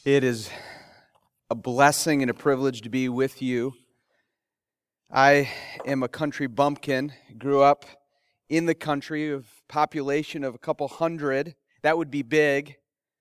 It is a blessing and a privilege to be with you. I am a country bumpkin, grew up in the country, of population of a couple hundred. That would be big.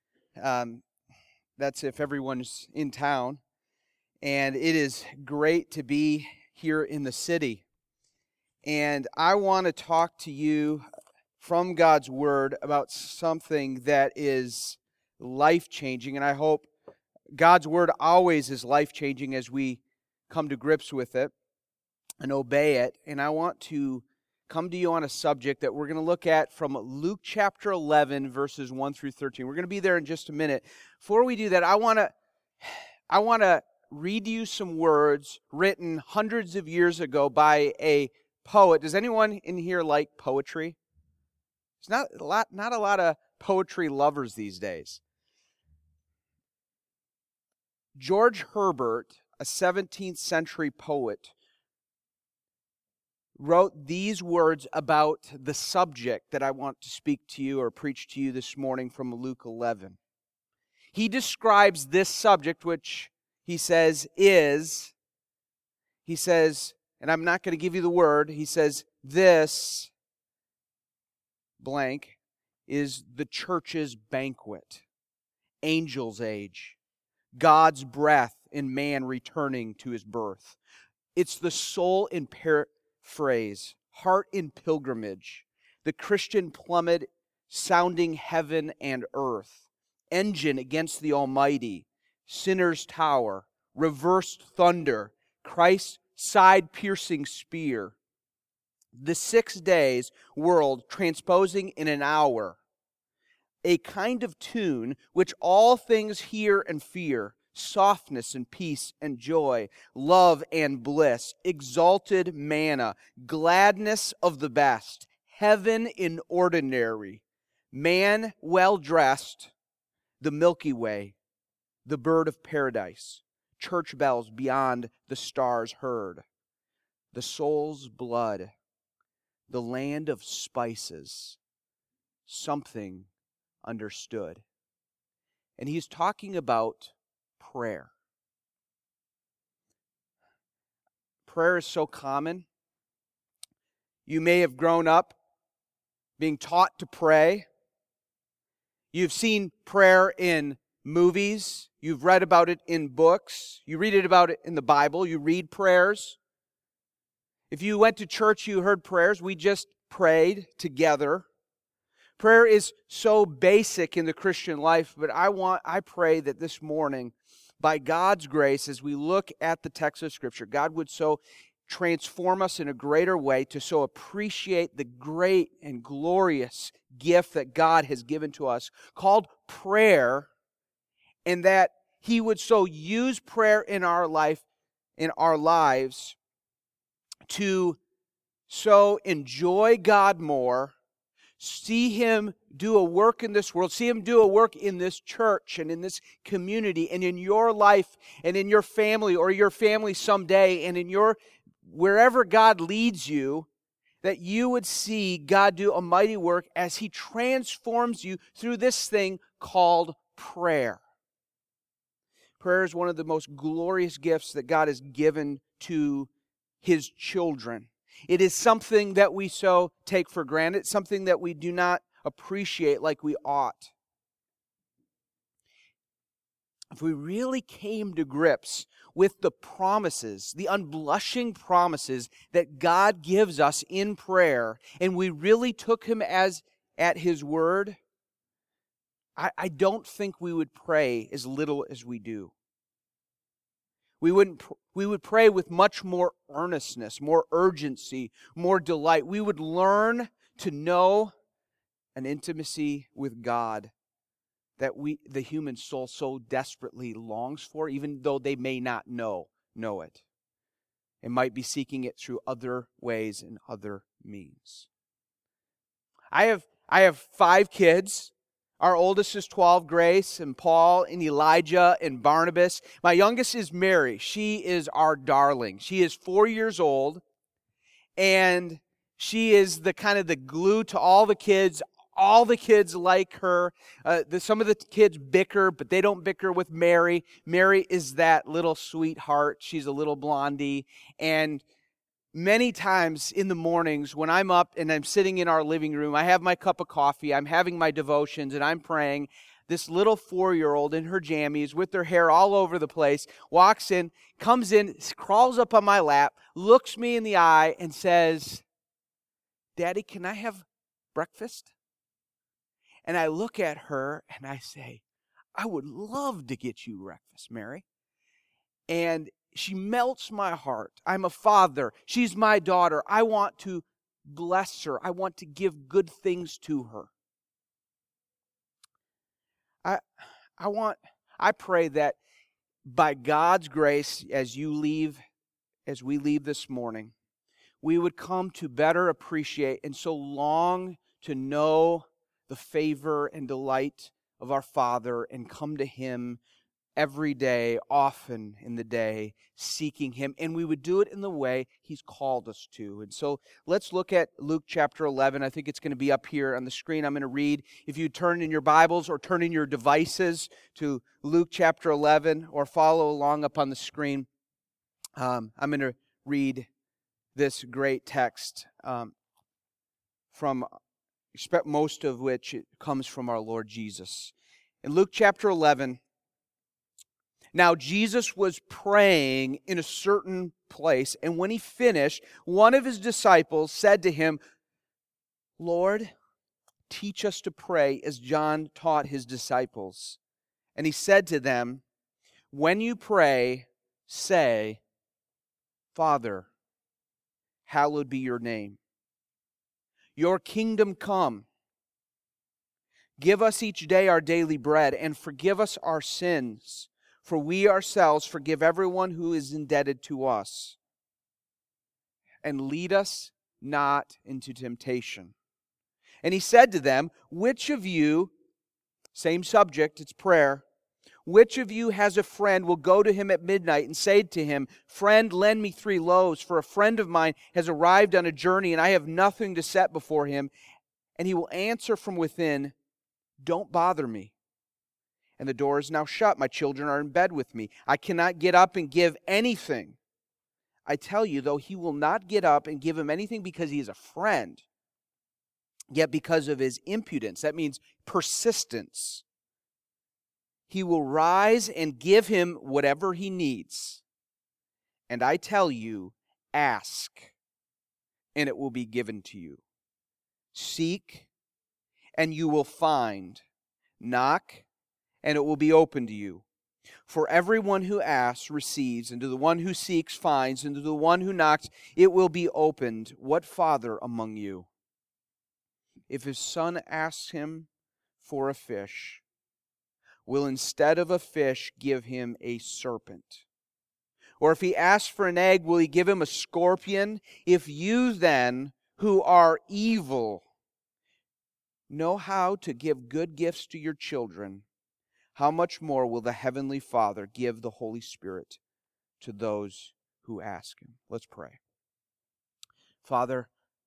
That's if everyone's in town. And it is great to be here in the city. And I want to talk to you from God's Word about something that is life-changing, and I hope God's Word always is life-changing as we come to grips with it and obey it. And I want to come to you on a subject that we're going to look at from Luke chapter 11, verses 1 through 13. We're going to be there in just a minute. Before we do that, I want to read you some words written hundreds of years ago by a poet. Does anyone in here like poetry? There's not a lot of poetry lovers these days. George Herbert, a 17th century poet, wrote these words about the subject that I want to speak to you or preach to you this morning from Luke 11. He describes this subject, which he says, and I'm not going to give you the word, he says, this blank is the church's banquet, angel's age, God's breath in man returning to his birth. It's the soul in paraphrase, heart in pilgrimage, the Christian plummet sounding heaven and earth, engine against the Almighty, sinner's tower, reversed thunder, Christ's side-piercing spear, the 6 days world transposing in an hour, a kind of tune which all things hear and fear, softness and peace and joy, love and bliss, exalted manna, gladness of the best, heaven in ordinary, man well dressed, the Milky Way, the bird of paradise, church bells beyond the stars heard, the soul's blood, the land of spices, something understood. And he's talking about prayer. Prayer is so common. You may have grown up being taught to pray. You've seen prayer in movies. You've read about it in books. You read about it in the Bible. You read prayers. If you went to church, you heard prayers. We just prayed together. Prayer is so basic in the Christian life, but I pray that this morning, by God's grace, as we look at the text of Scripture, God would so transform us in a greater way to so appreciate the great and glorious gift that God has given to us called prayer, and that He would so use prayer in our lives to so enjoy God more, see Him do a work in this world, see Him do a work in this church and in this community and in your life and in your family or your family someday and in your wherever God leads you, that you would see God do a mighty work as He transforms you through this thing called prayer. Prayer is one of the most glorious gifts that God has given to His children. It is something that we so take for granted, something that we do not appreciate like we ought. If we really came to grips with the promises, the unblushing promises that God gives us in prayer, and we really took Him at His word, I don't think we would pray as little as we do. We would pray with much more earnestness, more urgency, more delight. We would learn to know an intimacy with God that the human soul so desperately longs for, even though they may not know it. It might be seeking it through other ways and other means. I have 5 kids. Our oldest is 12, Grace, and Paul, and Elijah, and Barnabas. My youngest is Mary. She is our darling. She is 4 years old, and she is the kind of the glue to all the kids. all the kids like her. Some of the kids bicker, but they don't bicker with Mary. Mary is that little sweetheart. She's a little blondie. And many times in the mornings when I'm up and I'm sitting in our living room, I have my cup of coffee, I'm having my devotions, and I'm praying. This little 4-year-old in her jammies with her hair all over the place walks in, comes in, crawls up on my lap, looks me in the eye and says, "Daddy, can I have breakfast?" And I look at her and I say, "I would love to get you breakfast, Mary." And she melts my heart. I'm a father. She's my daughter. I want to bless her. I want to give good things to her. I pray that by God's grace, as we leave this morning, we would come to better appreciate and so long to know the favor and delight of our Father and come to Him every day, often in the day, seeking Him. And we would do it in the way He's called us to. And so let's look at Luke chapter 11. I think it's going to be up here on the screen. I'm going to read. If you turn in your Bibles or turn in your devices to Luke chapter 11 or follow along up on the screen, I'm going to read this great text from most of which it comes from our Lord Jesus. In Luke chapter 11, now Jesus was praying in a certain place, and when he finished, one of his disciples said to him, "Lord, teach us to pray as John taught his disciples." And he said to them, "When you pray, say, 'Father, hallowed be your name. Your kingdom come. Give us each day our daily bread, and forgive us our sins, for we ourselves forgive everyone who is indebted to us. And lead us not into temptation.'" And he said to them, "Which of you," same subject, it's prayer, "which of you has a friend, will go to him at midnight and say to him, 'Friend, lend me 3 loaves, for a friend of mine has arrived on a journey, and I have nothing to set before him,' and he will answer from within, 'Don't bother me. And the door is now shut. My children are in bed with me. I cannot get up and give anything.' I tell you, though he will not get up and give him anything because he is a friend, yet because of his impudence," that means persistence, "he will rise and give him whatever he needs. And I tell you, ask, and it will be given to you. Seek, and you will find. Knock, and it will be open to you. For everyone who asks receives, and to the one who seeks finds, and to the one who knocks it will be opened. What father among you, if his son asks him for a fish, will instead of a fish give him a serpent? Or if he asks for an egg, will he give him a scorpion? If you then, who are evil, know how to give good gifts to your children, how much more will the Heavenly Father give the Holy Spirit to those who ask Him?" Let's pray. Father,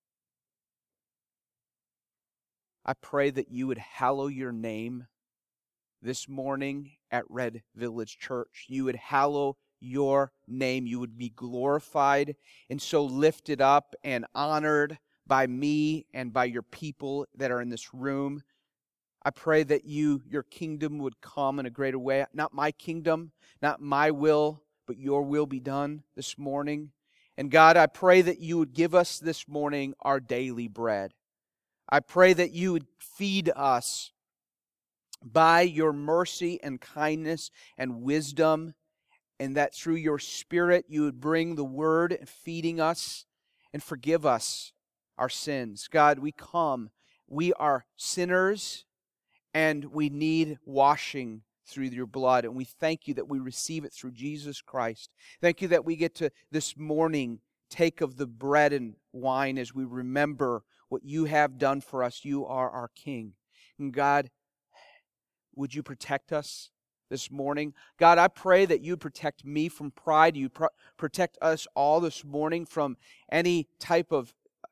I pray that you would hallow your name this morning at Red Village Church. You would hallow your name. You would be glorified and so lifted up and honored by me and by your people that are in this room. I pray that your kingdom would come in a greater way. Not my kingdom, not my will, but your will be done this morning. And God, I pray that you would give us this morning our daily bread. I pray that you would feed us by your mercy and kindness and wisdom, and that through your Spirit you would bring the word and feeding us and forgive us our sins. God, we come. We are sinners, and we need washing through your blood. And we thank you that we receive it through Jesus Christ. Thank you that we get to this morning take of the bread and wine as we remember what you have done for us. You are our King. And God, would you protect us this morning? God, I pray that you protect me from pride. You protect us all this morning from any type of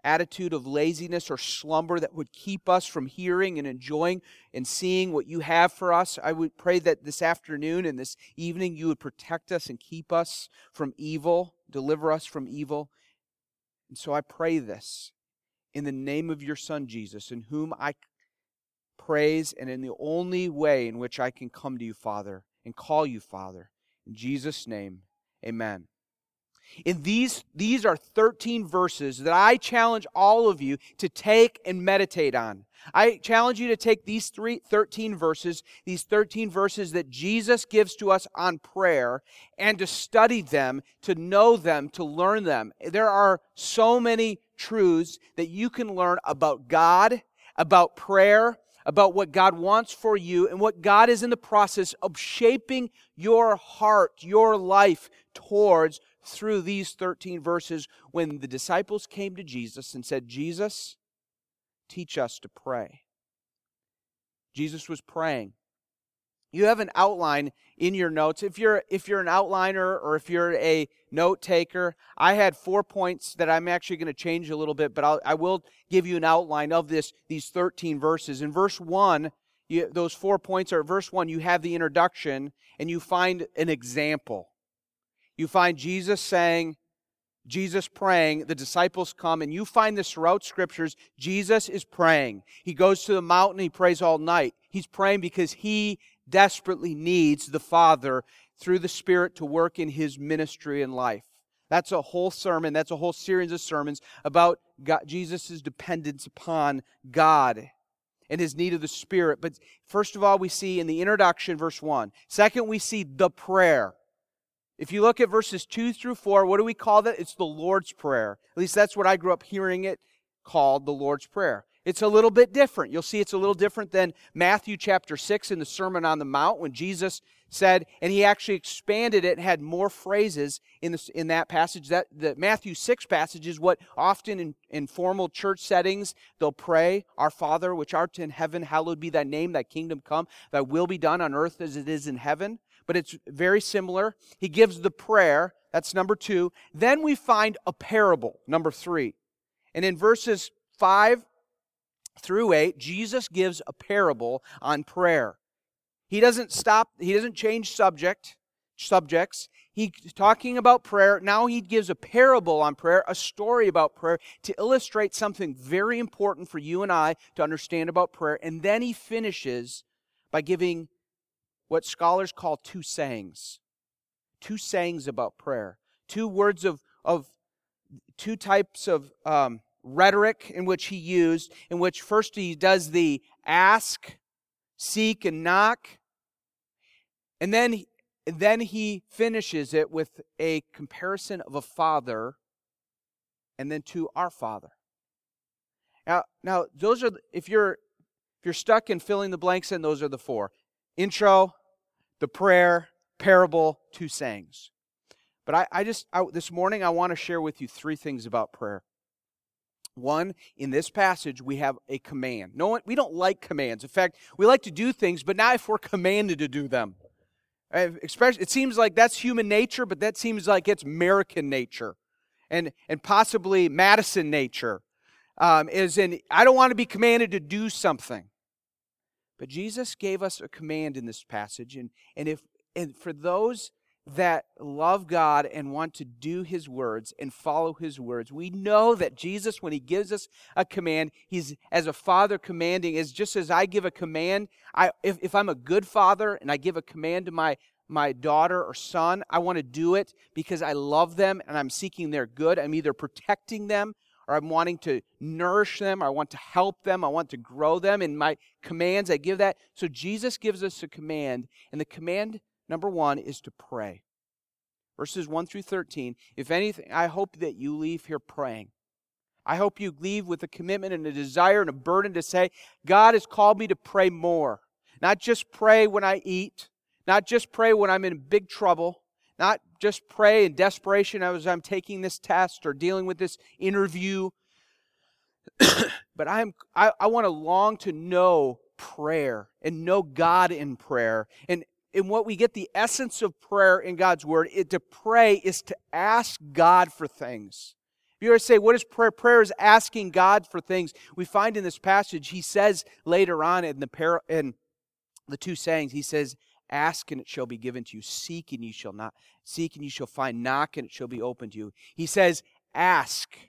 attitude of laziness or slumber that would keep us from hearing and enjoying and seeing what you have for us. I would pray that this afternoon and this evening you would protect us and keep us from evil, deliver us from evil. And so I pray this in the name of your Son, Jesus, in whom I praise and in the only way in which I can come to you, Father, and call you Father. In Jesus' name, amen. In these are 13 verses that I challenge all of you to take and meditate on. I challenge you to take these 13 verses that Jesus gives to us on prayer, and to study them, to know them, to learn them. There are so many truths that you can learn about God, about prayer, about what God wants for you, and what God is in the process of shaping your heart, your life towards through these 13 verses when the disciples came to Jesus and said, Jesus, teach us to pray. Jesus was praying. You have an outline in your notes. If you're an outliner or if you're a note taker, I had 4 points that I'm actually going to change a little bit, but I will give you an outline of these 13 verses. In verse 1, those 4 points are, verse 1, you have the introduction, and you find an example. You find Jesus praying, the disciples come, and you find this throughout Scriptures. Jesus is praying. He goes to the mountain, he prays all night. He's praying because he desperately needs the Father through the Spirit to work in his ministry and life. That's a whole sermon, that's a whole series of sermons about Jesus' dependence upon God and his need of the Spirit. But first of all, we see in the introduction, verse 1. Second, we see the prayer. If you look at verses 2 through 4, what do we call that? It's the Lord's Prayer. At least that's what I grew up hearing it called, the Lord's Prayer. It's a little bit different. You'll see it's a little different than Matthew chapter 6 in the Sermon on the Mount when Jesus said, and he actually expanded it and had more phrases in that passage. The Matthew 6 passage is what often in formal church settings they'll pray, Our Father, which art in heaven, hallowed be thy name, thy kingdom come, thy will be done on earth as it is in heaven. But it's very similar. He gives the prayer, that's number 2. Then we find a parable, number 3. And in verses 5 through 8, Jesus gives a parable on prayer. He doesn't change subjects. He's talking about prayer. Now he gives a parable on prayer, a story about prayer, to illustrate something very important for you and I to understand about prayer. And then he finishes by giving what scholars call 2 sayings. 2 sayings about prayer. 2 words of 2 types of rhetoric in which he used, in which first he does the ask, seek, and knock. And then he finishes it with a comparison of a father and then to our Father. Now those are, if you're stuck in filling the blanks in, those are the 4. Intro, the prayer, parable, 2 sayings. But this morning I want to share with you 3 things about prayer. 1, in this passage we have a command. We don't like commands. In fact, we like to do things, but not if we're commanded to do them. Especially, it seems like that's human nature, but that seems like it's American nature, and possibly Madison nature. I don't want to be commanded to do something. But Jesus gave us a command in this passage, and for those that love God and want to do His words and follow His words, we know that Jesus, when He gives us a command, He's, as a father commanding, is just as I give a command. If I'm a good father and I give a command to my daughter or son, I want to do it because I love them and I'm seeking their good. I'm either protecting them or I'm wanting to nourish them, or I want to help them, I want to grow them. In my commands, I give that. So Jesus gives us a command, and the command, number 1, is to pray. Verses 1 through 13. If anything, I hope that you leave here praying. I hope you leave with a commitment and a desire and a burden to say, God has called me to pray more. Not just pray when I eat, not just pray when I'm in big trouble, not just pray in desperation as I'm taking this test or dealing with this interview, but I want to long to know prayer and know God in prayer. And what we get the essence of prayer in God's Word, to pray is to ask God for things. You ever say, what is prayer? Prayer is asking God for things. We find in this passage, he says later on in the two sayings, he says, ask and it shall be given to you. Seek and you shall not. Seek and you shall find. Knock and it shall be opened to you. He says, ask.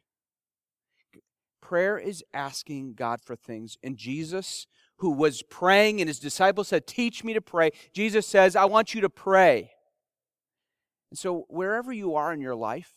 Prayer is asking God for things. And Jesus, who was praying, and his disciples said, teach me to pray. Jesus says, I want you to pray. And so wherever you are in your life,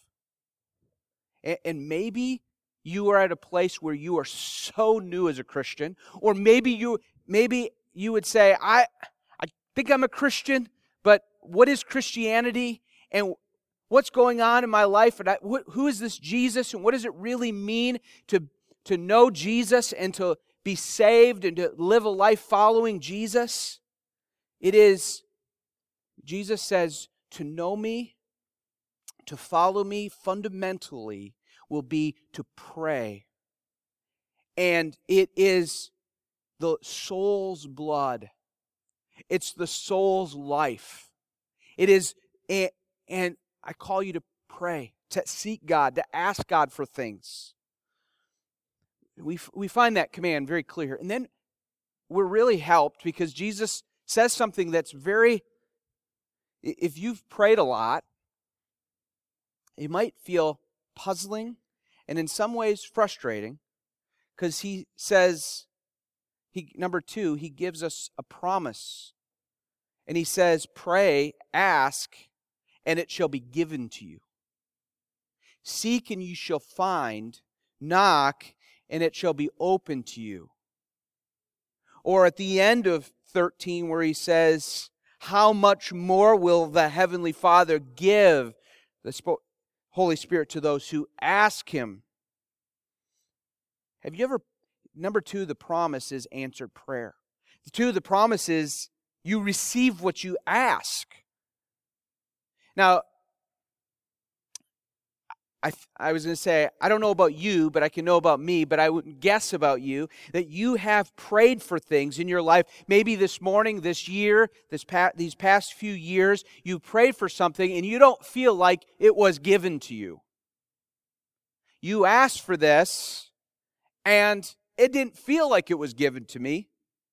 and maybe you are at a place where you are so new as a Christian, or maybe you would say, I think I'm a Christian, but what is Christianity? And what's going on in my life? And who is this Jesus? And what does it really mean to know Jesus and to be saved and to live a life following Jesus? It is, Jesus says, to know me, to follow me fundamentally will be to pray. And it is the soul's blood. It's the soul's life. It is, and I call you to pray, to seek God, to ask God for things. We find that command very clear. And then we're really helped because Jesus says something that's very, if you've prayed a lot, it might feel puzzling and in some ways frustrating, because he says, number 2, he gives us a promise. And he says, pray, ask, and it shall be given to you. Seek and you shall find, knock, and it shall be open to you. Or at the end of 13 where he says, how much more will the Heavenly Father give the Holy Spirit to those who ask Him? Have you ever, number 2, the promise is answered prayer. 2, the promise is you receive what you ask. Now, I was going to say, I don't know about you, but I can know about me, but I would guess about you that you have prayed for things in your life. Maybe this morning, this year, these past few years, you prayed for something and you don't feel like it was given to you. You asked for this and it didn't feel like it was given to me,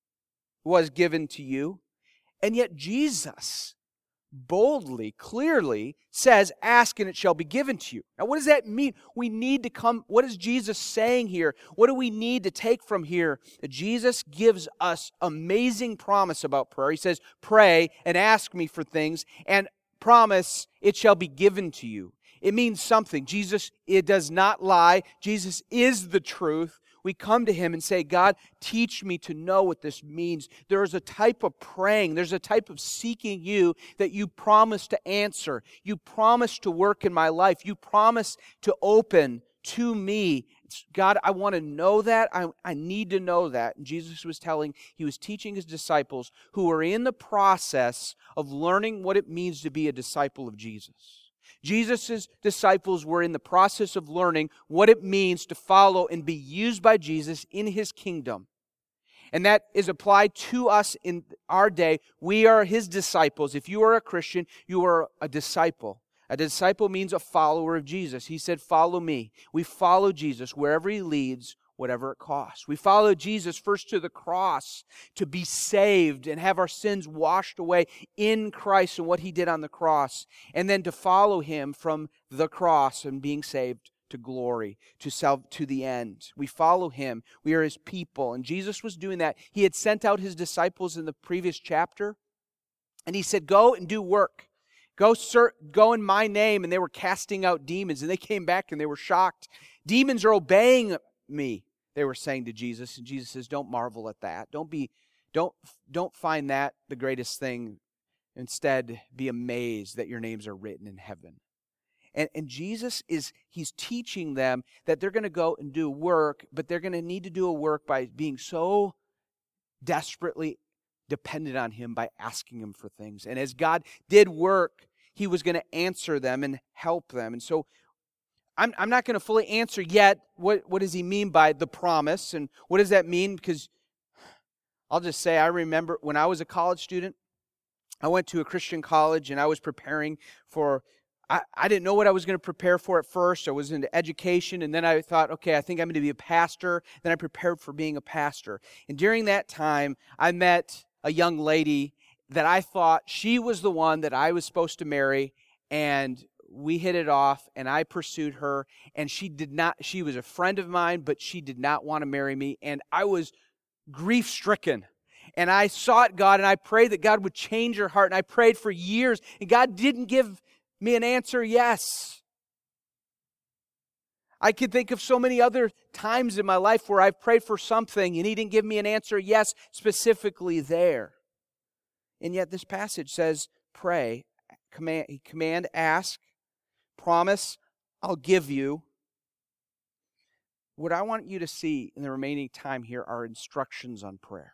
was given to you. And yet Jesus boldly, clearly says, ask and it shall be given to you. Now, what does that mean? We need to come, what is Jesus saying here? What do we need to take from here? Jesus gives us amazing promise about prayer. He says, pray and ask me for things and promise it shall be given to you. It means something. Jesus, it does not lie. Jesus is the truth. We come to Him and say, God, teach me to know what this means. There is a type of praying, there's a type of seeking You that You promise to answer. You promise to work in my life. You promise to open to me. God, I want to know that. I need to know that. And Jesus was He was teaching His disciples who were in the process of learning what it means to be a disciple of Jesus. Jesus' disciples were in the process of learning what it means to follow and be used by Jesus in His kingdom. And that is applied to us in our day. We are His disciples. If you are a Christian, you are a disciple. A disciple means a follower of Jesus. He said, follow me. We follow Jesus wherever He leads, whatever it costs. We follow Jesus first to the cross to be saved and have our sins washed away in Christ and what He did on the cross. And then to follow Him from the cross and being saved to glory, to the end. We follow Him. We are His people. And Jesus was doing that. He had sent out His disciples in the previous chapter. And He said, go and do work. Go in my name. And they were casting out demons. And they came back and they were shocked. Demons are obeying me, they were saying to Jesus. And Jesus says, don't marvel at that. Don't find that the greatest thing. Instead, be amazed that your names are written in heaven. And Jesus He's teaching them that they're going to go and do work, but they're going to need to do a work by being so desperately dependent on Him by asking Him for things. And as God did work, He was going to answer them and help them. And so I'm not going to fully answer yet what does He mean by the promise and what does that mean, because I'll just say I remember when I was a college student, I went to a Christian college and I was preparing for I didn't know what I was going to prepare for at first. I was into education, and then I thought, okay, I think I'm going to be a pastor. Then I prepared for being a pastor. And during that time, I met a young lady that I thought she was the one that I was supposed to marry, and we hit it off, and I pursued her, and she was a friend of mine, but she did not want to marry me, and I was grief-stricken. And I sought God, and I prayed that God would change her heart, and I prayed for years, and God didn't give me an answer, yes. I could think of so many other times in my life where I've prayed for something, and He didn't give me an answer, yes, specifically there. And yet this passage says, pray, command, ask, promise, I'll give you. What I want you to see in the remaining time here are instructions on prayer.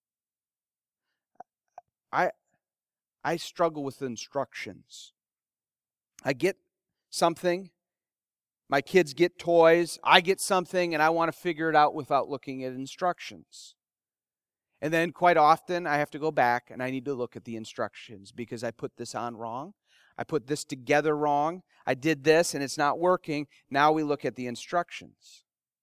I struggle with instructions. I get something, my kids get toys, I get something, and I want to figure it out without looking at instructions. And then quite often I have to go back and I need to look at the instructions because I put this on wrong. I put this together wrong. I did this and it's not working. Now we look at the instructions.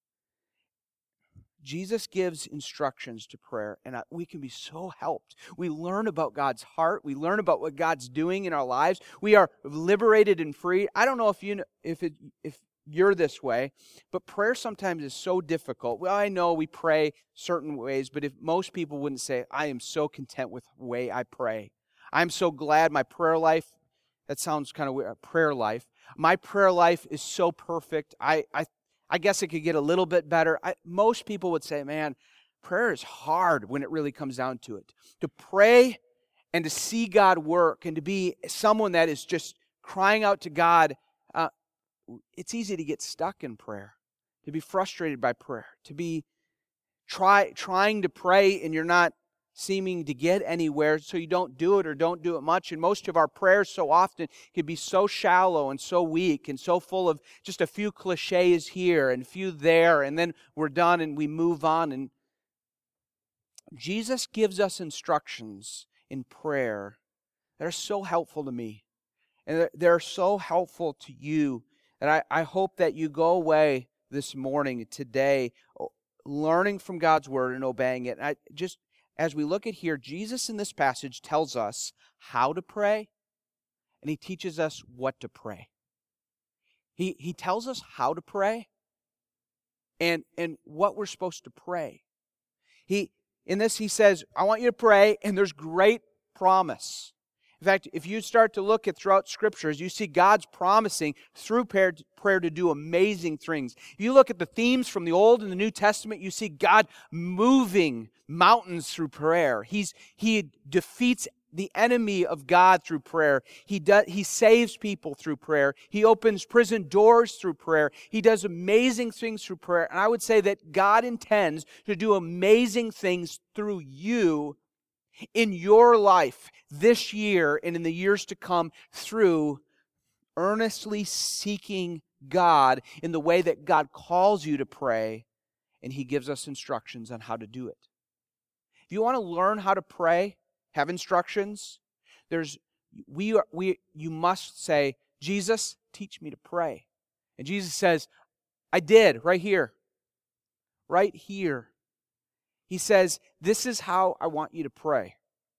Jesus gives instructions to prayer, and we can be so helped. We learn about God's heart. We learn about what God's doing in our lives. We are liberated and free. I don't know if you're this way, but prayer sometimes is so difficult. Well, I know we pray certain ways, but if most people wouldn't say, I am so content with the way I pray. I'm so glad my prayer life, that sounds kind of weird, prayer life. My prayer life is so perfect. I guess it could get a little bit better. Most people would say, man, prayer is hard when it really comes down to it. To pray and to see God work and to be someone that is just crying out to God, it's easy to get stuck in prayer, to be frustrated by prayer, to be trying to pray and you're not seeming to get anywhere, so you don't do it or don't do it much. And most of our prayers so often can be so shallow and so weak and so full of just a few cliches here and a few there, and then we're done and we move on. And Jesus gives us instructions in prayer that are so helpful to me, and they're so helpful to you, that I hope that you go away this morning, today, learning from God's Word and obeying it. And as we look at here, Jesus in this passage tells us how to pray, and He teaches us what to pray. He tells us how to pray and what we're supposed to pray. In this, He says, I want you to pray, and there's great promise. In fact, if you start to look at throughout Scriptures, you see God's promising through prayer to do amazing things. If you look at the themes from the Old and the New Testament, you see God moving mountains through prayer. He defeats the enemy of God through prayer. He saves people through prayer. He opens prison doors through prayer. He does amazing things through prayer. And I would say that God intends to do amazing things through you in your life this year and in the years to come through earnestly seeking God in the way that God calls you to pray, and He gives us instructions on how to do it. If you want to learn how to pray, have instructions, you must say, Jesus, teach me to pray. And Jesus says, I did, right here. Right here. He says, this is how I want you to pray.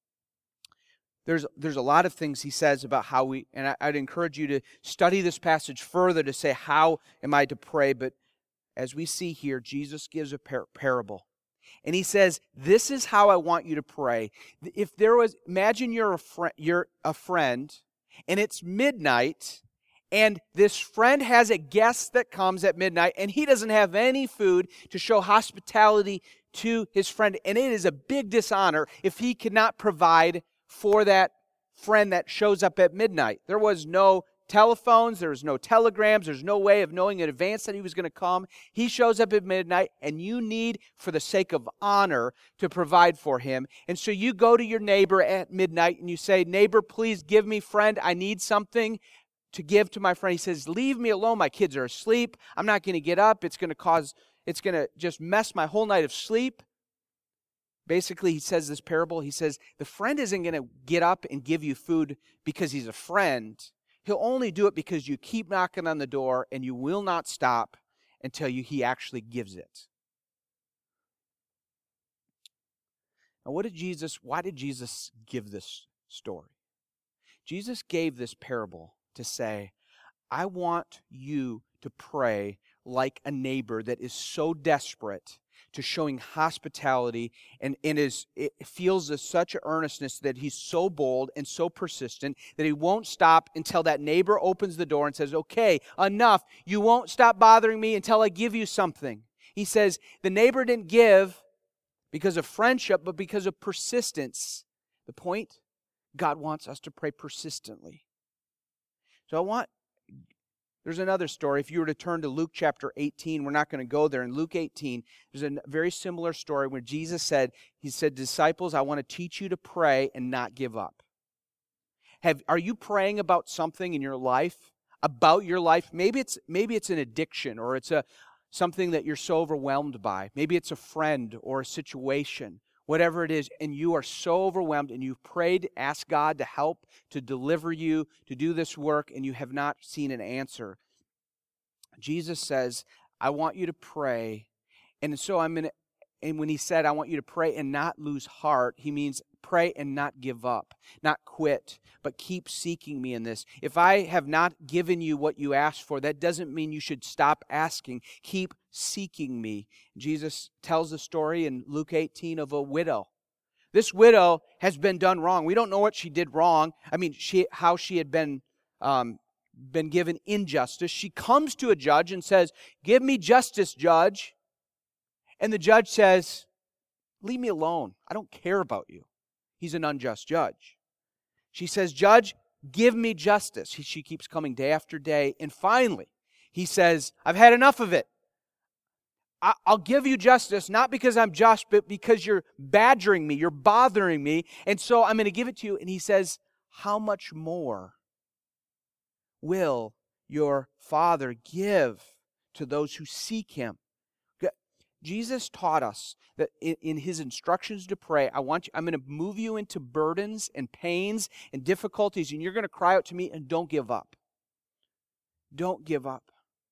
There's a lot of things He says about how and I'd encourage you to study this passage further to say, how am I to pray? But as we see here, Jesus gives a parable. And He says, this is how I want you to pray. Imagine you're a friend, and it's midnight, and this friend has a guest that comes at midnight, and he doesn't have any food to show hospitality to his friend. And it is a big dishonor if he cannot provide for that friend that shows up at midnight. There was no telephones, there was no telegrams, there's no way of knowing in advance that he was going to come. He shows up at midnight, and you need, for the sake of honor, to provide for him. And so you go to your neighbor at midnight and you say, neighbor, please give me, friend, I need something to give to my friend. He says, leave me alone, my kids are asleep, I'm not going to get up, it's going to just mess my whole night of sleep. Basically, he says this parable, he says, the friend isn't going to get up and give you food because he's a friend. He'll only do it because you keep knocking on the door and you will not stop until He actually gives it. Now, why did Jesus give this story? Jesus gave this parable to say, I want you to pray like a neighbor that is so desperate to showing hospitality and it feels such an earnestness that he's so bold and so persistent that he won't stop until that neighbor opens the door and says, okay, enough. You won't stop bothering me until I give you something. He says the neighbor didn't give because of friendship, but because of persistence. The point? God wants us to pray persistently. So there's another story. If you were to turn to Luke chapter 18, we're not going to go there. In Luke 18, there's a very similar story where Jesus said, disciples, I want to teach you to pray and not give up. Are you praying about something in your life? About your life? Maybe it's an addiction, or it's something that you're so overwhelmed by. Maybe it's a friend or a situation. Whatever it is, and you are so overwhelmed and you've prayed, asked God to help, to deliver you, to do this work, and you have not seen an answer. Jesus says, I want you to pray. And so and when he said, I want you to pray and not lose heart, he means pray and not give up, not quit, but keep seeking me in this. If I have not given you what you asked for, that doesn't mean you should stop asking. Keep seeking me. Jesus tells the story in Luke 18 of a widow. This widow has been done wrong. We don't know what she did wrong. I mean, how she had been given injustice. She comes to a judge and says, give me justice, judge. And the judge says, leave me alone. I don't care about you. He's an unjust judge. She says, Judge, give me justice. She keeps coming day after day. And finally, he says, I've had enough of it. I'll give you justice, not because I'm just, but because you're badgering me, you're bothering me. And so I'm going to give it to you. And he says, how much more will your Father give to those who seek Him? Jesus taught us that in His instructions to pray, I'm going to move you into burdens and pains and difficulties, and you're going to cry out to me, and don't give up. Don't give up.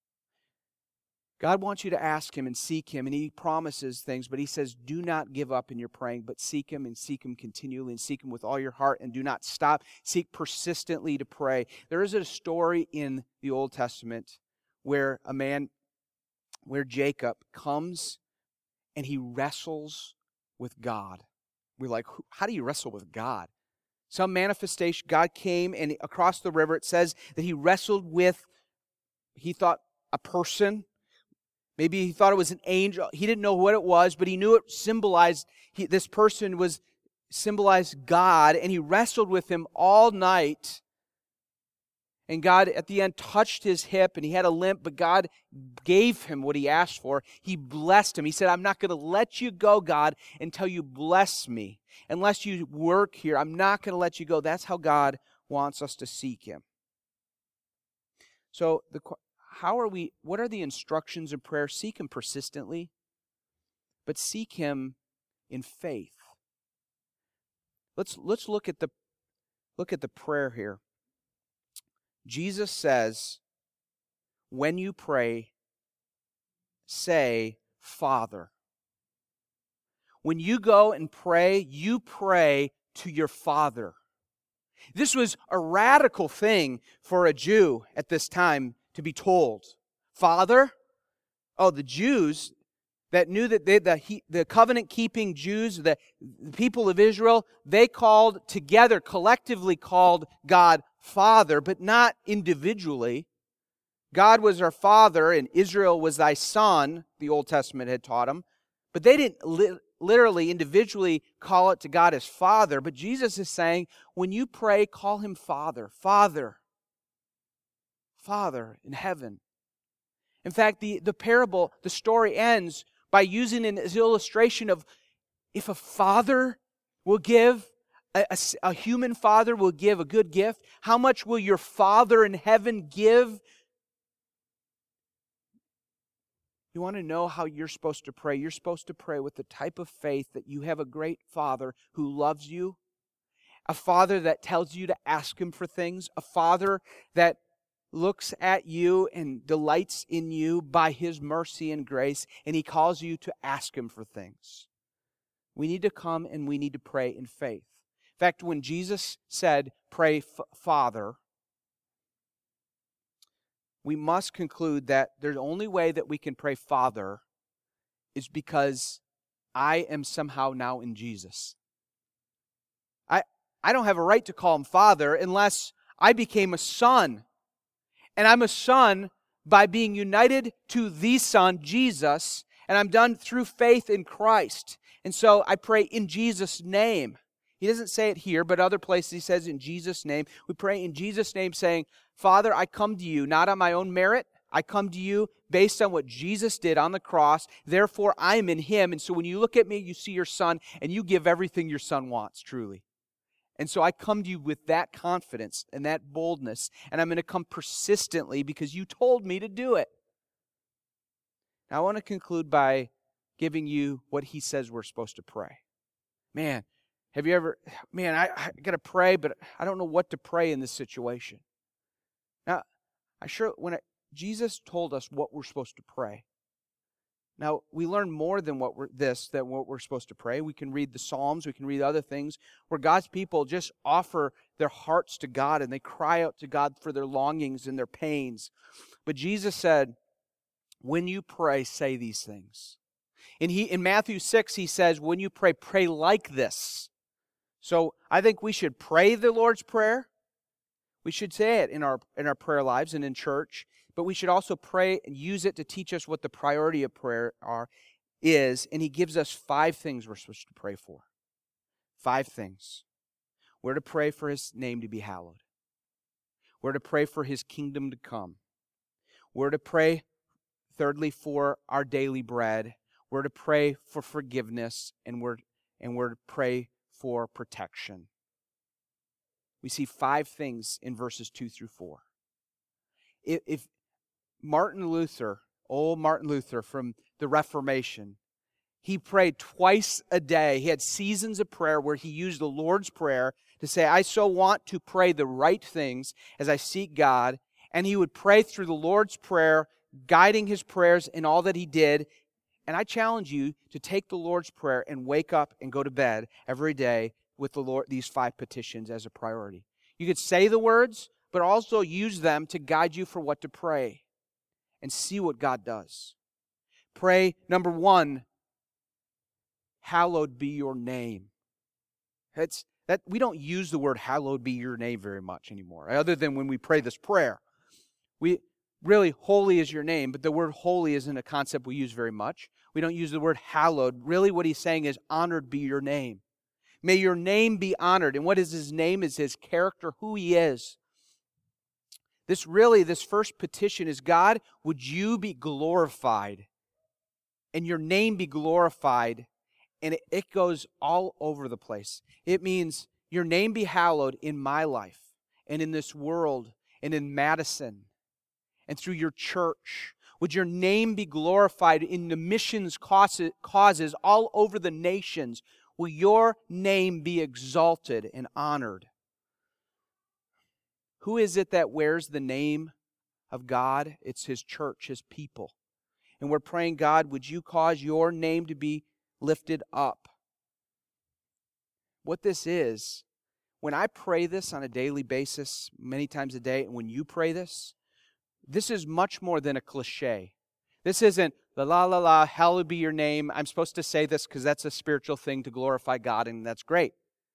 God wants you to ask Him and seek Him, and He promises things, but He says, do not give up in your praying, but seek Him and seek Him continually and seek Him with all your heart, and do not stop. Seek persistently to pray. There is a story in the Old Testament where Jacob comes and he wrestles with God. We're like, how do you wrestle with God? Some manifestation, God came and across the river, it says that he wrestled with, he thought a person. Maybe he thought it was an angel. He didn't know what it was, but he knew it symbolized, this person symbolized God, and he wrestled with him all night. And God, at the end, touched his hip, and he had a limp, but God gave him what he asked for. He blessed him. He said, I'm not going to let you go, God, until you bless me. Unless you work here, I'm not going to let you go. That's how God wants us to seek Him. So, what are the instructions in prayer? Seek Him persistently, but seek Him in faith. Let's look at the prayer here. Jesus says, when you pray, say, Father. When you go and pray, you pray to your Father. This was a radical thing for a Jew at this time to be told. Father? Oh, the Jews that knew that the covenant-keeping Jews, the people of Israel, they collectively called God Father, but not individually. God was our Father, and Israel was thy Son, the Old Testament had taught them. But they didn't literally, individually call it to God as Father. But Jesus is saying, when you pray, call Him Father. Father. Father in heaven. In fact, the parable, the story ends by using an illustration of if a father will give, a human father will give a good gift, how much will your Father in heaven give? You want to know how you're supposed to pray? You're supposed to pray with the type of faith that you have a great Father who loves you. a Father that tells you to ask Him for things, a Father that looks at you and delights in you by His mercy and grace, and He calls you to ask Him for things. We need to come and we need to pray in faith. In fact, when Jesus said, pray Father, we must conclude that the only way that we can pray Father is because I am somehow now in Jesus. I don't have a right to call Him Father unless I became a son. And I'm a son by being united to the Son, Jesus, and I'm done through faith in Christ. And so I pray in Jesus' name. He doesn't say it here, but other places He says in Jesus' name. We pray in Jesus' name saying, Father, I come to you not on my own merit. I come to you based on what Jesus did on the cross. Therefore, I am in Him. And so when you look at me, you see your Son, and you give everything your Son wants, truly. And so I come to you with that confidence and that boldness, and I'm going to come persistently because you told me to do it. Now I want to conclude by giving you what He says we're supposed to pray. Man, have you ever, I got to pray, but I don't know what to pray in this situation. Now, Jesus told us what we're supposed to pray. Now, we learn more than what we're supposed to pray. We can read the Psalms, we can read other things where God's people just offer their hearts to God and they cry out to God for their longings and their pains. But Jesus said, when you pray, say these things. And in Matthew 6, He says, when you pray, pray like this. So I think we should pray the Lord's Prayer. We should say it in our prayer lives and in church. But we should also pray and use it to teach us what the priority of prayer is. And He gives us 5 things we're supposed to pray for. 5 things. We're to pray for His name to be hallowed. We're to pray for His kingdom to come. We're to pray, thirdly, for our daily bread. We're to pray for forgiveness, and we're to pray for protection. We see 5 things in verses 2 through 4. If Martin Luther from the Reformation, he prayed twice a day. He had seasons of prayer where he used the Lord's Prayer to say, I so want to pray the right things as I seek God. And he would pray through the Lord's Prayer, guiding his prayers in all that he did. And I challenge you to take the Lord's Prayer and wake up and go to bed every day with the Lord, these 5 petitions as a priority. You could say the words, but also use them to guide you for what to pray and see what God does. Pray, number 1, hallowed be your name. We don't use the word hallowed be your name very much anymore, other than when we pray this prayer. Really, holy is your name, but the word holy isn't a concept we use very much. We don't use the word hallowed. Really what He's saying is honored be your name. May your name be honored. And what is His name? Is His character, who He is. This first petition is, God, would you be glorified and your name be glorified? And it goes all over the place. It means your name be hallowed in my life and in this world and in Madison and through your church. Would your name be glorified in the missions causes all over the nations? Will your name be exalted and honored? Who is it that wears the name of God? It's His church, His people. And we're praying, God, would you cause your name to be lifted up? What this is, when I pray this on a daily basis, many times a day, and when you pray this is much more than a cliche. This isn't la, hallowed be your name. I'm supposed to say this because that's a spiritual thing to glorify God, and that's great.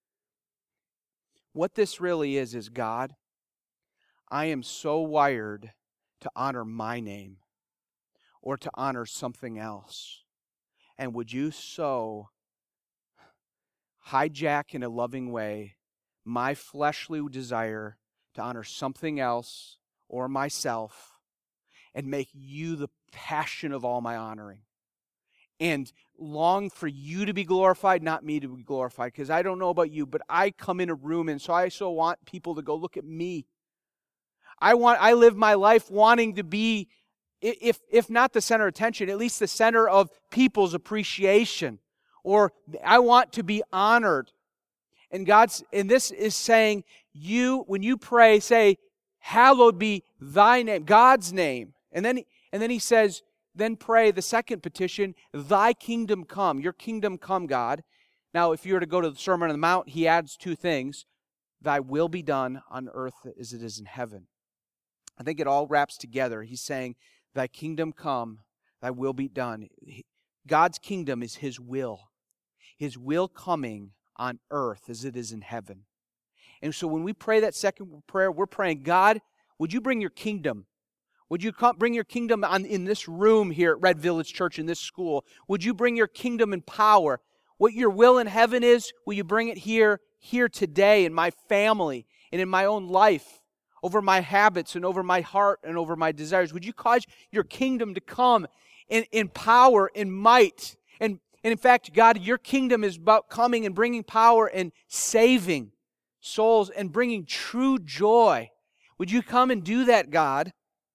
What this really is God, I am so wired to honor my name or to honor something else. And would you so hijack in a loving way my fleshly desire to honor something else or myself and make you the passion of all my honoring? And long for you to be glorified, not me to be glorified. Because I don't know about you, but I come in a room and so I so want people to go, look at me. I live my life wanting to be, if not the center of attention, at least the center of people's appreciation. Or I want to be honored. And this is saying, when you pray, say, hallowed be thy name, God's name. And then he says, then pray the second petition, thy kingdom come, your kingdom come, God. Now, if you were to go to the Sermon on the Mount, he adds two things. Thy will be done on earth as it is in heaven. I think it all wraps together. He's saying, thy kingdom come, thy will be done. God's kingdom is his will. His will coming on earth as it is in heaven. And so when we pray that second prayer, we're praying, God, would you bring your kingdom? Would you bring your kingdom in this room here at Red Village Church, in this school? Would you bring your kingdom and power? What your will in heaven is, will you bring it here today in my family and in my own life, over my habits and over my heart and over my desires? Would you cause your kingdom to come in power, in might? And in fact, God, your kingdom is about coming and bringing power and saving souls and bringing true joy. Would you come and do that, God?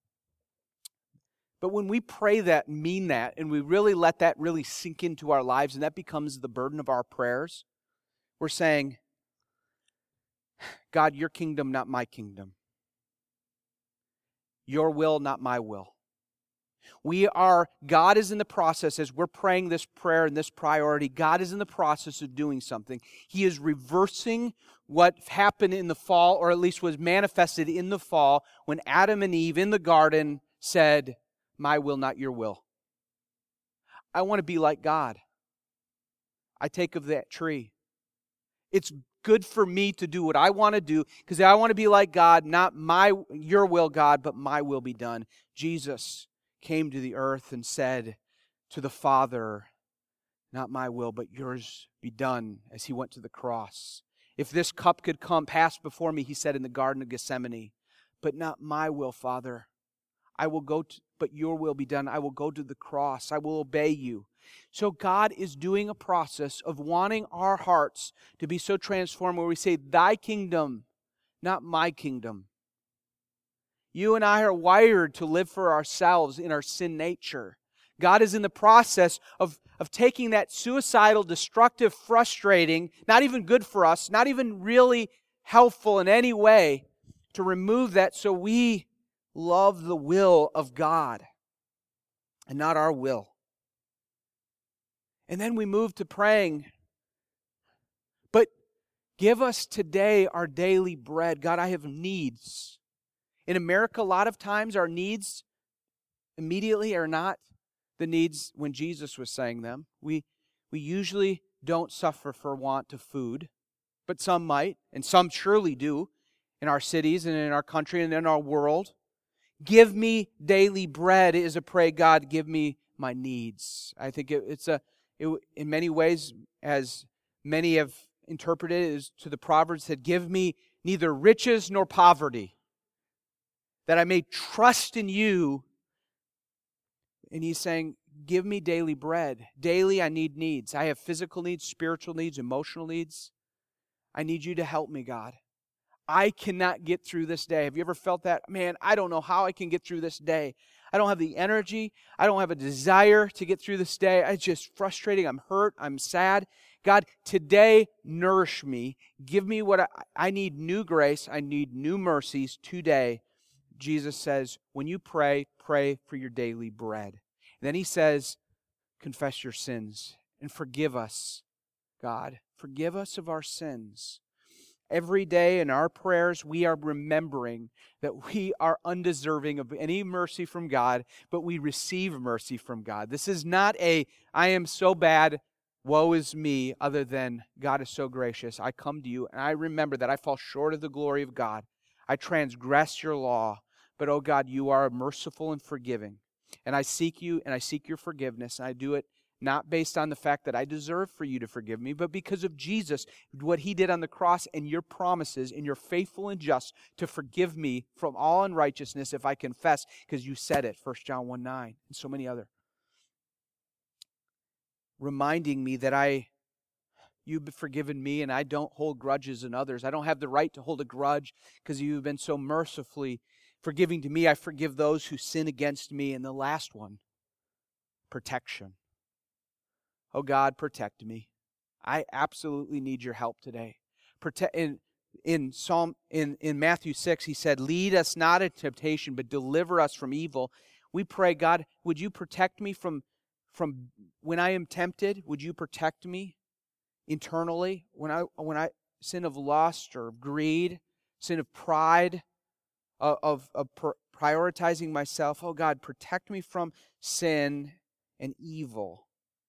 But when we pray that and mean that, and we really let that really sink into our lives, and that becomes the burden of our prayers, we're saying, God, your kingdom, not my kingdom. Your will, not my will. God is in the process, as we're praying this prayer and this priority, God is in the process of doing something. He is reversing what happened in the fall, or at least was manifested in the fall, when Adam and Eve in the garden said, my will, not your will. I want to be like God. I take of that tree. It's good for me to do what I want to do because I want to be like God, not your will, God, but my will be done. Jesus came to the earth and said to the Father, not my will, but yours be done, as he went to the cross. If this cup could pass before me, he said in the Garden of Gethsemane, but not my will, Father. I will go, but your will be done. I will go to the cross. I will obey you. So God is doing a process of wanting our hearts to be so transformed where we say, thy kingdom, not my kingdom. You and I are wired to live for ourselves in our sin nature. God is in the process of taking that suicidal, destructive, frustrating, not even good for us, not even really helpful in any way, to remove that so we love the will of God and not our will. And then we move to praying, but give us today our daily bread. God, I have needs. In America, a lot of times our needs immediately are not the needs when Jesus was saying them. We usually don't suffer for want of food, but some might, and some surely do in our cities and in our country and in our world. Give me daily bread is a pray, God, give me my needs. I think in many ways, as many have interpreted it, is to the Proverbs that give me neither riches nor poverty, that I may trust in you. And he's saying, give me daily bread. Daily I need needs. I have physical needs, spiritual needs, emotional needs. I need you to help me, God. I cannot get through this day. Have you ever felt that? Man, I don't know how I can get through this day. I don't have the energy. I don't have a desire to get through this day. It's just frustrating. I'm hurt. I'm sad. God, today, nourish me. Give me what I need. New grace. I need new mercies today. Jesus says, when you pray, pray for your daily bread. And then he says, confess your sins and forgive us, God. Forgive us of our sins. Every day in our prayers, we are remembering that we are undeserving of any mercy from God, but we receive mercy from God. This is not I am so bad, woe is me, other than God is so gracious. I come to you and I remember that I fall short of the glory of God. I transgress your law, but oh God, you are merciful and forgiving. And I seek you and I seek your forgiveness, and I do it not based on the fact that I deserve for you to forgive me, but because of Jesus, what he did on the cross, and your promises, and you're faithful and just to forgive me from all unrighteousness if I confess, because you said it, 1 John 1:9, and so many other. Reminding me that you've forgiven me and I don't hold grudges in others. I don't have the right to hold a grudge because you've been so mercifully forgiving to me. I forgive those who sin against me. And the last one, protection. Oh God, protect me. I absolutely need your help today. In Matthew 6, he said, "Lead us not into temptation, but deliver us from evil." We pray, God, would you protect me from when I am tempted? Would you protect me internally when I sin of lust or of greed, sin of pride, of prioritizing myself? Oh God, protect me from sin and evil.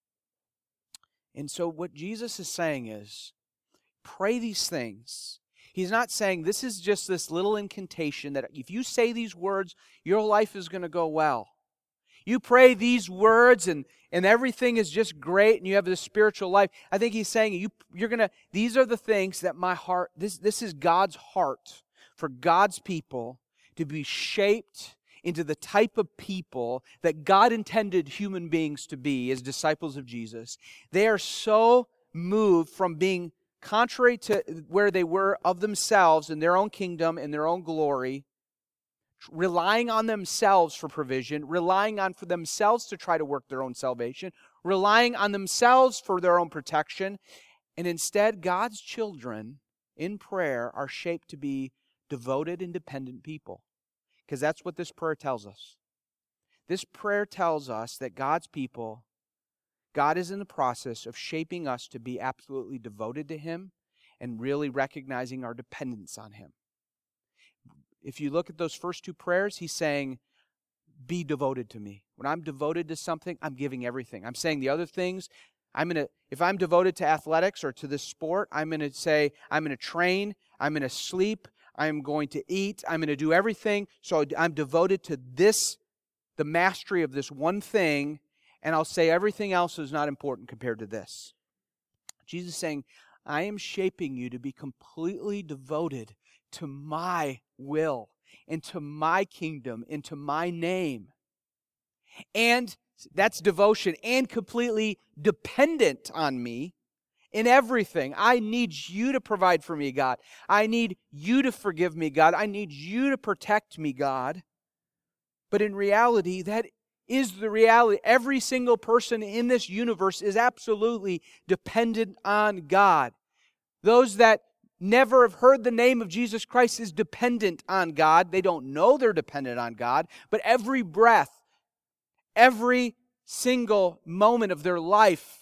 And so what Jesus is saying is, pray these things. He's not saying this is just this little incantation that if you say these words, your life is going to go well. You pray these words and everything is just great and you have this spiritual life. I think he's saying these are the things that my heart, this is God's heart for God's people to be shaped into the type of people that God intended human beings to be as disciples of Jesus. They are so moved from being contrary to where they were of themselves in their own kingdom, in their own glory, relying on themselves for provision, relying on for themselves to try to work their own salvation, relying on themselves for their own protection. And instead, God's children in prayer are shaped to be devoted and dependent people. Because that's what this prayer tells us. This prayer tells us that God's people, God is in the process of shaping us to be absolutely devoted to Him and really recognizing our dependence on Him. If you look at those first two prayers, He's saying, be devoted to me. When I'm devoted to something, I'm giving everything. I'm saying the other things, if I'm devoted to athletics or to this sport, I'm going to say, I'm going to train, I'm going to sleep, I'm going to eat, I'm going to do everything. So I'm devoted to this, the mastery of this one thing, and I'll say everything else is not important compared to this. Jesus is saying, I am shaping you to be completely devoted to my will and to my kingdom and to my name. And that's devotion, and completely dependent on me in everything. I need you to provide for me, God. I need you to forgive me, God. I need you to protect me, God. But in reality, that is the reality. Every single person in this universe is absolutely dependent on God. Those that never have heard the name of Jesus Christ is dependent on God. They don't know they're dependent on God, but every breath, every single moment of their life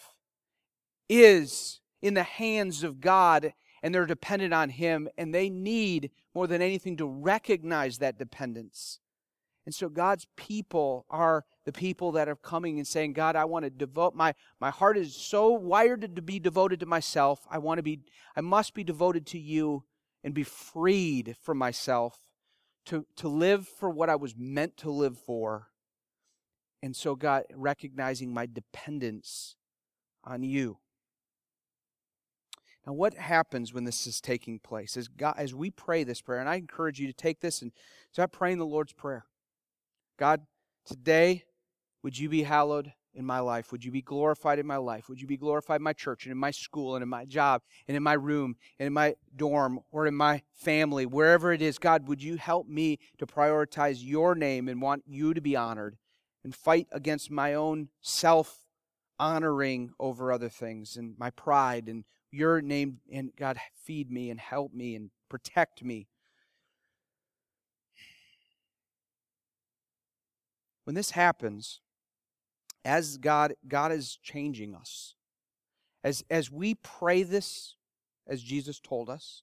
is in the hands of God, and they're dependent on Him, and they need more than anything to recognize that dependence. And so God's people are the people that are coming and saying, God, I want to devote, my heart is so wired to be devoted to myself. I must be devoted to you and be freed from myself to live for what I was meant to live for. And so God, recognizing my dependence on you. Now, what happens when this is taking place? As we pray this prayer, and I encourage you to take this and start praying the Lord's Prayer. God, today, would you be hallowed in my life? Would you be glorified in my life? Would you be glorified in my church and in my school and in my job and in my room and in my dorm or in my family, wherever it is? God, would you help me to prioritize your name and want you to be honored and fight against my own self-honoring over other things and my pride, and your name, and God, feed me and help me and protect me. When this happens, as God is changing us, as we pray this, as Jesus told us,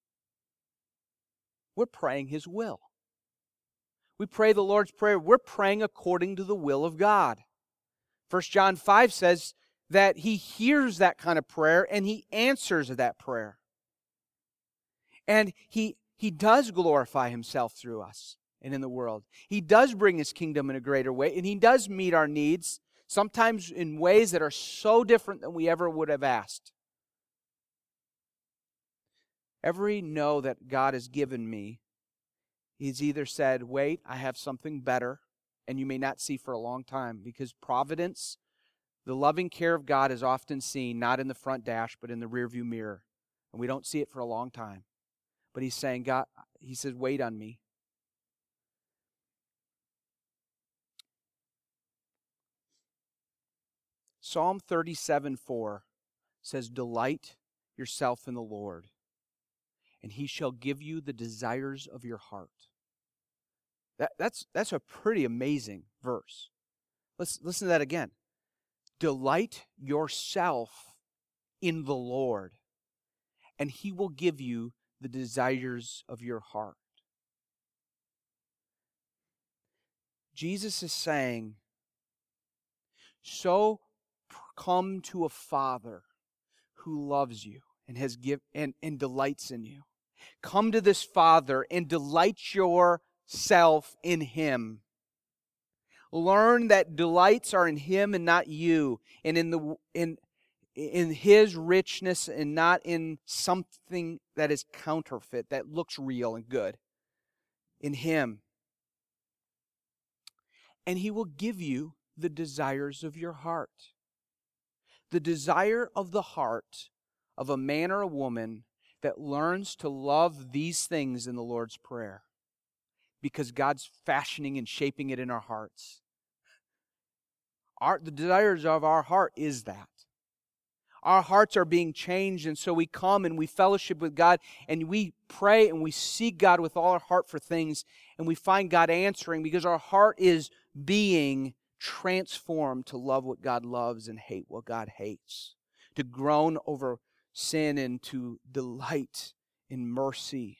we're praying His will. We pray the Lord's Prayer, we're praying according to the will of God. 1 John 5 says that He hears that kind of prayer and He answers that prayer. And He does glorify Himself through us and in the world. He does bring His kingdom in a greater way, and He does meet our needs, sometimes in ways that are so different than we ever would have asked. Every no that God has given me, He's either said, wait, I have something better, and you may not see for a long time, because providence, the loving care of God, is often seen not in the front dash, but in the rearview mirror. And we don't see it for a long time. But He's saying, God, He says, wait on me. Psalm 37:4 says, delight yourself in the Lord, and He shall give you the desires of your heart. That's a pretty amazing verse. Let's listen to that again. Delight yourself in the Lord, and He will give you the desires of your heart. Jesus is saying, so come to a Father who loves you and has and delights in you. Come to this Father and delight yourself in Him. Learn that delights are in Him and not you, and in His richness and not in something that is counterfeit, that looks real and good. In Him. And He will give you the desires of your heart. The desire of the heart of a man or a woman that learns to love these things in the Lord's Prayer, because God's fashioning and shaping it in our hearts. The desires of our heart is that. Our hearts are being changed, and so we come and we fellowship with God, and we pray and we seek God with all our heart for things, and we find God answering because our heart is being transformed to love what God loves and hate what God hates, to groan over sin and to delight in mercy.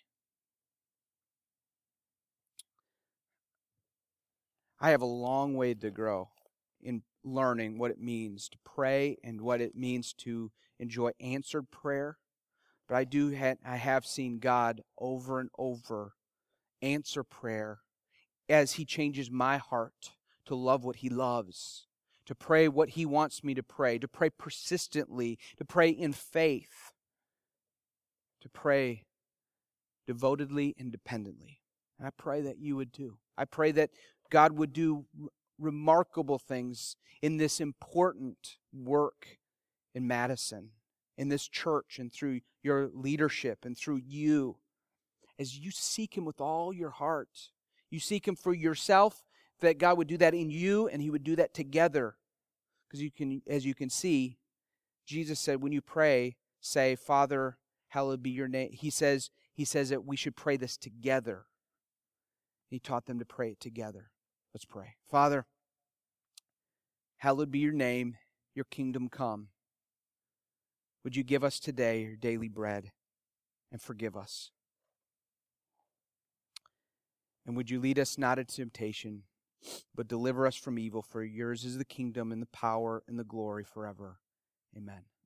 I have a long way to grow in learning what it means to pray and what it means to enjoy answered prayer. But I have seen God over and over answer prayer as He changes my heart to love what He loves, to pray what He wants me to pray persistently, to pray in faith, to pray devotedly and dependently. And I pray that you would too. I pray that God would do remarkable things in this important work in Madison, in this church, and through your leadership and through you, as you seek Him with all your heart. You seek Him for yourself, that God would do that in you, and He would do that together. Because as you can see, Jesus said, when you pray, say, Father, hallowed be your name. He says that we should pray this together. He taught them to pray it together. Let's pray. Father, hallowed be your name, your kingdom come. Would you give us today your daily bread and forgive us? And would you lead us not into temptation, but deliver us from evil? For yours is the kingdom and the power and the glory forever. Amen.